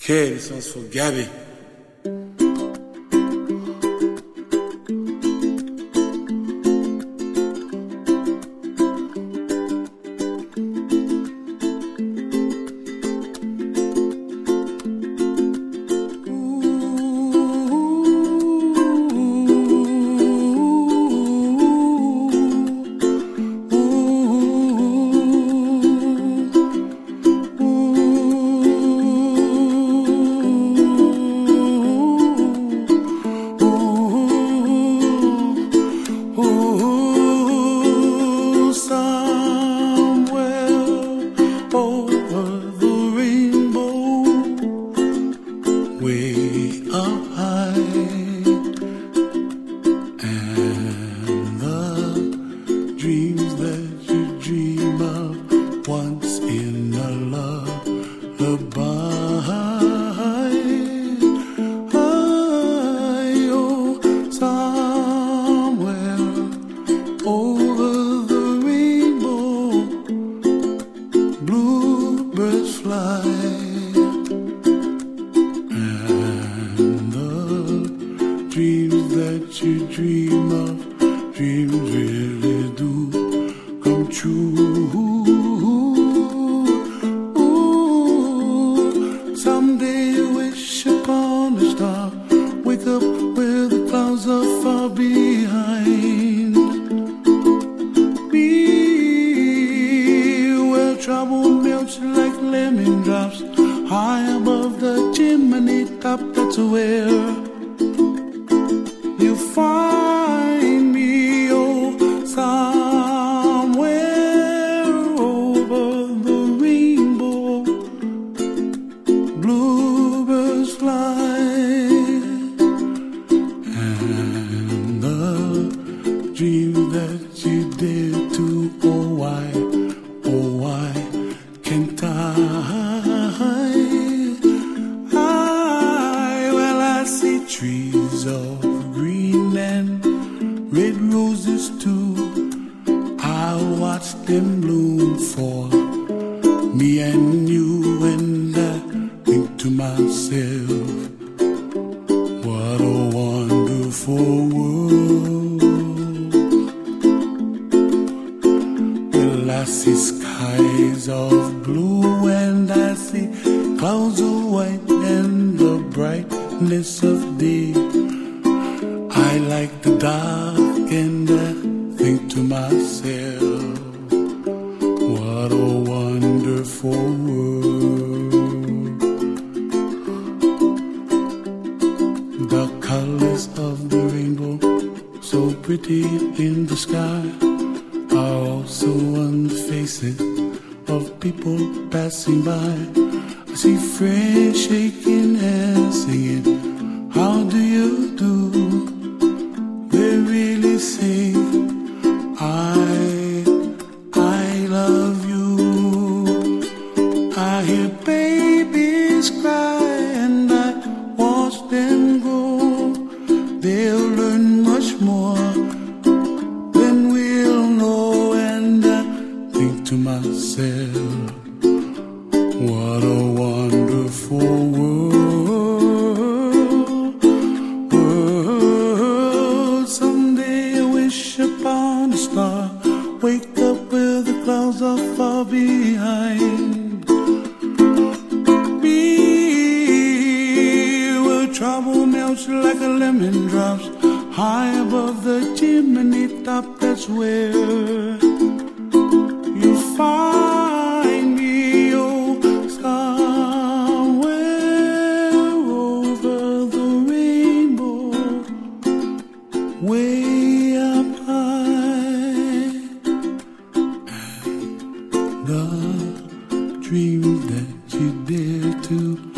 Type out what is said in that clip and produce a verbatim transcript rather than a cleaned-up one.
Okay, this one's for Gabby. Way up high, and the dreams that you dream of once in a lullaby. I, oh, somewhere over the rainbow, bluebirds fly. Dreams that you dream of, dreams really do come true. Ooh, someday you wish upon a star, wake up where the clouds are far behind me, where trouble melts like lemon drops, high above the chimney top. That's where you find me, oh, somewhere over the rainbow, bluebirds fly, and the dreams that you dare to, oh why, oh why can't I? I, well I see trees of green and red roses too. I watch them bloom for me and you, and I think to myself, what a wonderful world. Well, I see skies of blue and I see clouds of white and the brightness of day. I like the dark and I think to myself, what a wonderful world. The colors of the rainbow, so pretty in the sky, are also on the faces of people passing by. I see friends shaking hands singing, how do you do? They really say, I, I love you. I hear babies cry and I watch them grow. They'll learn much more than we'll know, and I think to myself, what a wonderful world. Upon a star, wake up where the clouds are far behind me, where trouble melts like a lemon drops, high above the chimney top. That's where you find me, oh, somewhere over the rainbow, way up the dreams that you dare to